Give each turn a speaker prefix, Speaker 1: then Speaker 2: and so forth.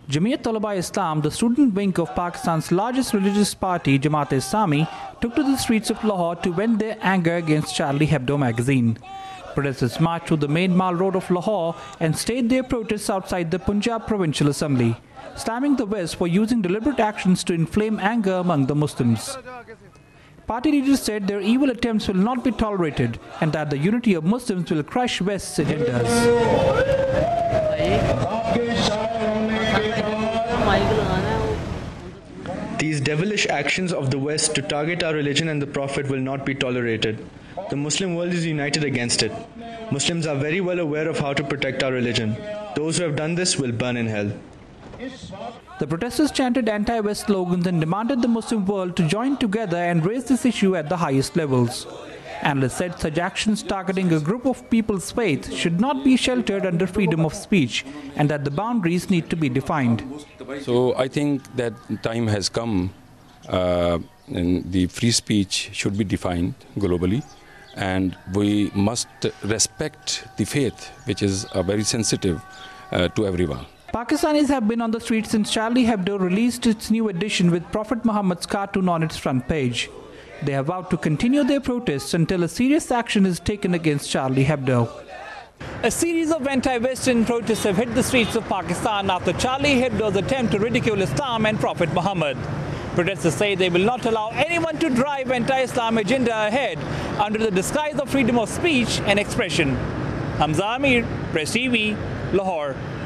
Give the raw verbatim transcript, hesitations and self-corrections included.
Speaker 1: Jamiat Ulema-e-Islam, the student wing of Pakistan's largest religious party, Jamaat-e-Islami, took to the streets of Lahore to vent their anger against Charlie Hebdo magazine. Protesters marched to the main Mall Road of Lahore and stayed their protests outside the Punjab Provincial Assembly, slamming the West for using deliberate actions to inflame anger among the Muslims. Party leaders said their evil attempts will not be tolerated and that the unity of Muslims will crush West's agendas.
Speaker 2: These devilish actions of the West to target our religion and the Prophet will not be tolerated. The Muslim world is united against it. Muslims are very well aware of how to protect our religion. Those who have done this will burn in hell.
Speaker 1: The protesters chanted anti-West slogans and demanded the Muslim world to join together and raise this issue at the highest levels. Analysts said such actions targeting a group of people's faith should not be sheltered under freedom of speech and that the boundaries need to be defined.
Speaker 3: So I think that time has come uh, and the free speech should be defined globally, and we must respect the faith, which is uh, very sensitive uh, to everyone.
Speaker 1: Pakistanis have been on the streets since Charlie Hebdo released its new edition with Prophet Muhammad's cartoon on its front page. They have vowed to continue their protests until a serious action is taken against Charlie Hebdo. A series of anti-Western protests have hit the streets of Pakistan after Charlie Hebdo's attempt to ridicule Islam and Prophet Muhammad. Protesters say they will not allow anyone to drive anti-Islam agenda ahead under the disguise of freedom of speech and expression. Hamza Amir, Press T V, Lahore.